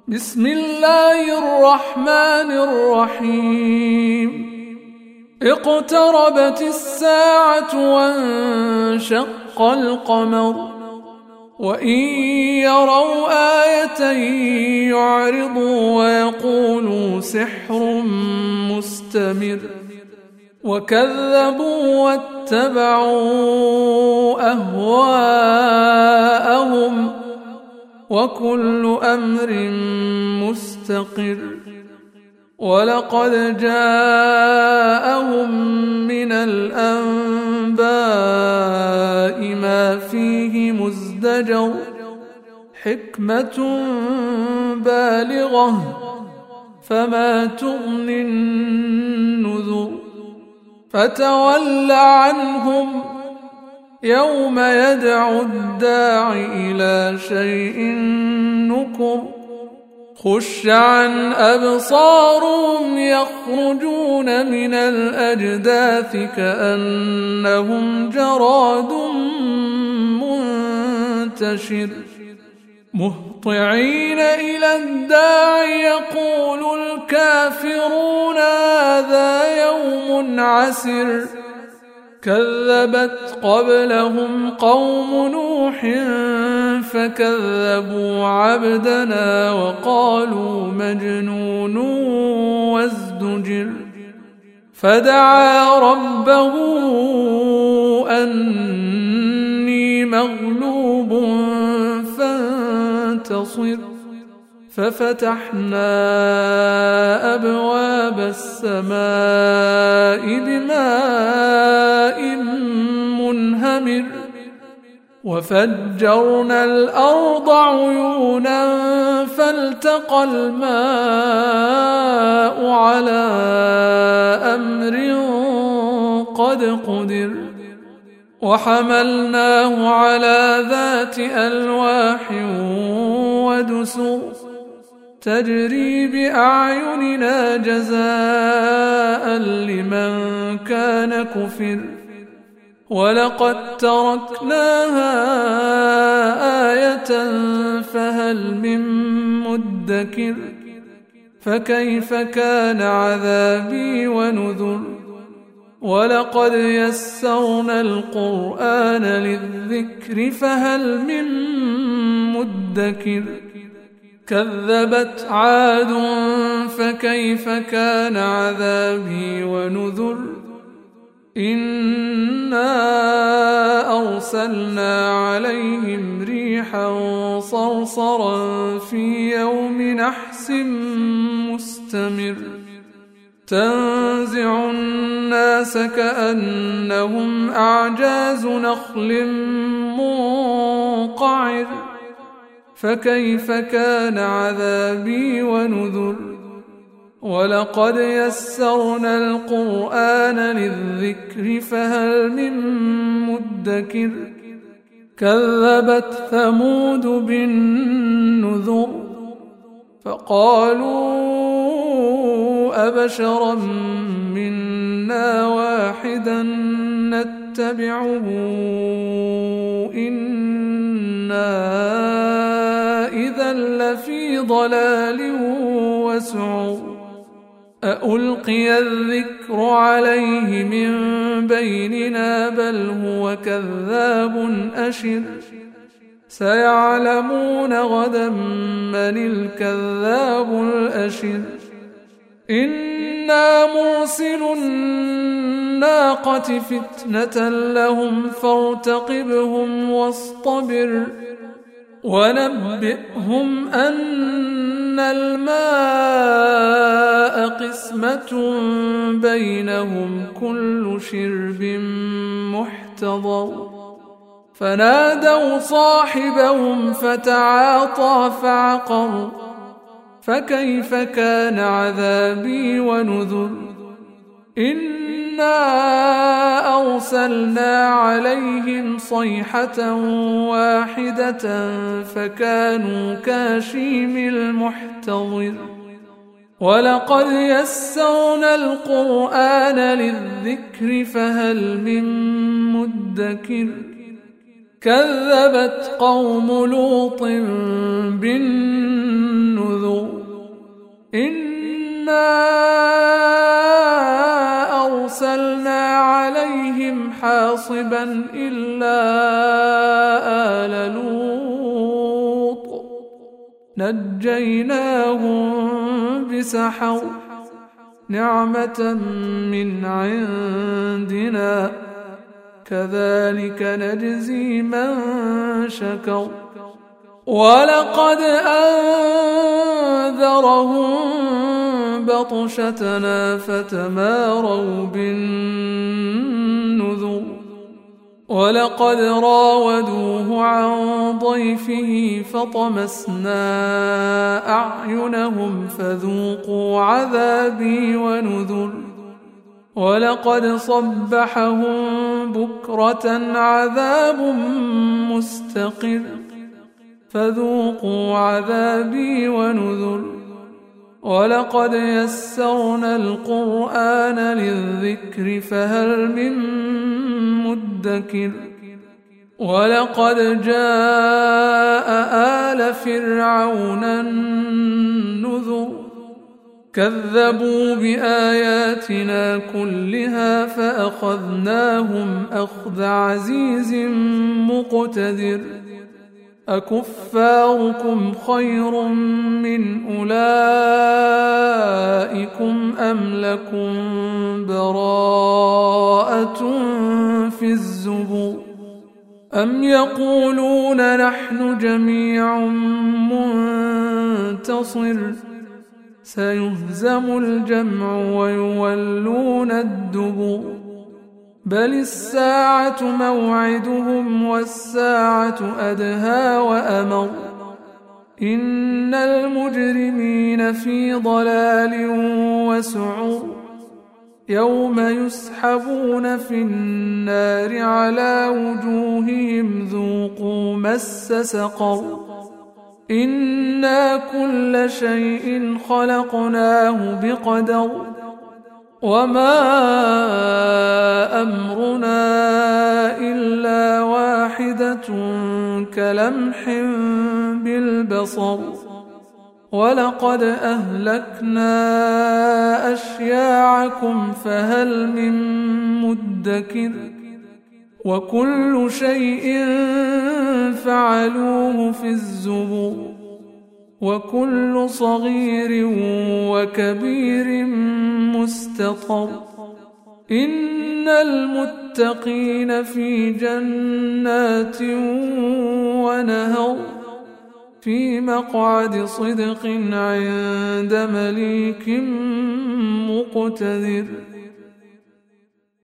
بسم الله الرحمن الرحيم اقتربت الساعة وانشق القمر وإن يروا آية يعرضوا ويقولوا سحر مستمر وكذبوا واتبعوا أهواءهم وكل أمر مستقر ولقد جاءهم من الأنباء ما فيه مزدجر حكمة بالغة فما تغني النذر فتول عنهم يوم يدعو الداع إلى شيء نكر خش عن أبصارهم يخرجون من الأجداث كأنهم جراد منتشر مهطعين إلى الداع يقول الكافرون هذا يوم عسر كذبت قبلهم قوم نوح فكذبوا عبدنا وقالوا مجنون وازدجر فدعا ربه أني مغلوب فانتصر ففتحنا أبواب السماء بماء منهمر وفجرنا الأرض عيونا فالتقى الماء على أمر قد قدر وحملناه على ذات ألواح ودسر تجري بأعيننا جزاء لمن كان كفر ولقد تركناها آية فهل من مدكر فكيف كان عذابي ونذر ولقد يسرنا القرآن للذكر فهل من مدكر كذبت عاد فكيف كان عذابي ونذر إنا أرسلنا عليهم ريحا صرصرا في يوم نحس مستمر تنزع الناس كأنهم أعجاز نخل منقعر فكيف كان عذابي ونذر ولقد يسرنا القرآن للذكر فهل من مدكر كذبت ثمود بالنذر فقالوا أبشرا منا واحدا نتبعه إنا إذا لفي ضلال وسعر أألقي الذكر عليه من بيننا بل هو كذاب أشر سيعلمون غدا من الكذاب الأشر إنا مرسل الناقة فتنة لهم فارتقبهم واصطبر ونبئهم أن الماء قسمة بينهم كل شرب محتضر فنادوا صاحبهم فتعاطى فعقر فكيف كان عذابي ونذر إنا أرسلنا عليهم صيحة واحدة فكانوا كهشيم المحتضر ولقد يسرنا القرآن للذكر فهل من مدكر كذبت قوم لوط بالنذر إنا أرسلنا عليهم حاصبا إلا آل لوط نجيناهم بسحر نعمة من عندنا كذلك نجزي من شكر ولقد أنذرهم بطشتنا فتماروا بالنذر ولقد راودوه عن ضيفه فطمسنا أعينهم فذوقوا عذابي ونذر ولقد صبحهم بكرة عذاب مستقر فذوقوا عذابي ونذر ولقد يسرنا القرآن للذكر فهل من مدكر ولقد جاء آل فرعون النذر كذبوا بآياتنا كلها فأخذناهم أخذ عزيز مقتدر أكفاركم خير من أولئكم أم لكم براءة في الزبر أم يقولون نحن جميع منتصر سيهزم الجمع ويولون الدبر بل الساعة موعدهم والساعة أدهى وأمر إن المجرمين في ضلال وسعر يوم يسحبون في النار على وجوههم ذوقوا مس سقر إنا كل شيء خلقناه بقدر وما أمرنا إلا واحدة كلمح بالبصر ولقد أهلكنا أشياعكم فهل من مدكر وكل شيء فعلوه في الزبر وكل صغير وكبير مستطر إن المتقين في جنات ونهر في مقعد صدق عند مليك مقتدر